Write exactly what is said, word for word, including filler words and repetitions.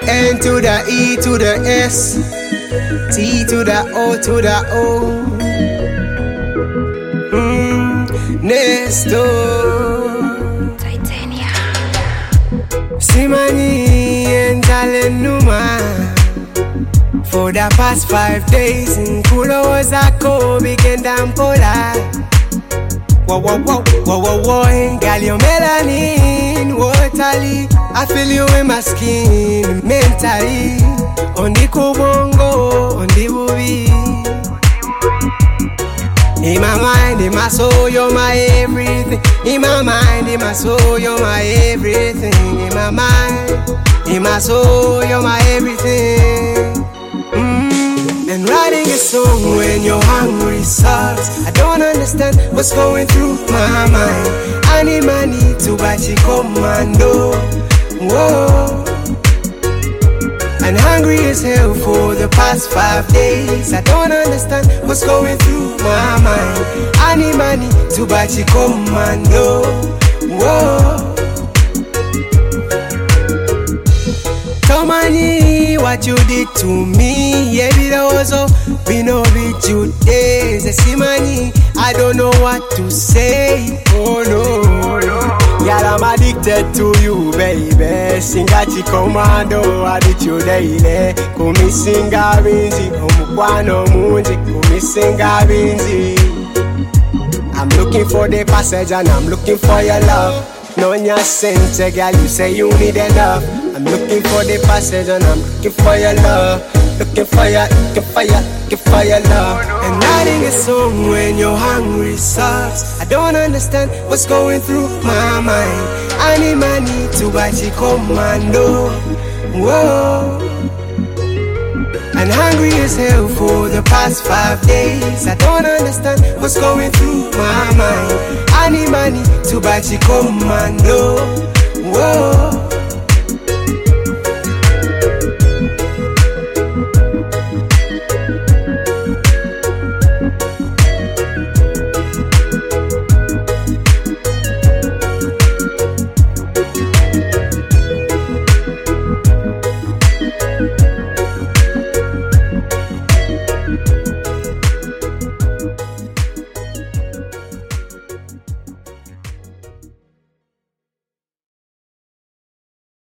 N to the E to the S, T to the O to the O. Mm, Nesto Titania Simani and Talenuma. For the past five days in Kula was a Kobe and Dampola. Whoa, whoa, whoa, whoa, whoa, whoa, girl, your melanin, waterly. I feel you in my skin, mentally. On the Kubongo, on the movie. In my mind, in my soul, you're my everything. In my mind, in my soul, you're my everything. In my mind, in my soul, you're my everything. And writing a song when you're hungry sucks. I don't understand what's going through my mind. I need money to buy the commando. Whoa. And hungry as hell for the past five days. I don't understand what's going through my mind. I need money to buy the commando. Whoa. Tomani, what you did to me, yeah, be the ozo, we know with you days. Simani, I don't know what to say. Oh no, yeah, I'm addicted to you, baby. Singachi commando, I did you daily. Kumi singa binzi, omukwano munji, kumi singa binzi. I'm looking for the passage and I'm looking for your love. No sense, girl, you say you need enough. I'm looking for the passage and I'm looking for your love. Looking for your, looking for your, looking for your love. And writing a song when you're hungry sucks. I don't understand what's going through my mind. I need money to buy the commando. Whoa. And hungry as hell for the past five days. I don't understand what's going through my mind. I need money to buy the commando. Whoa.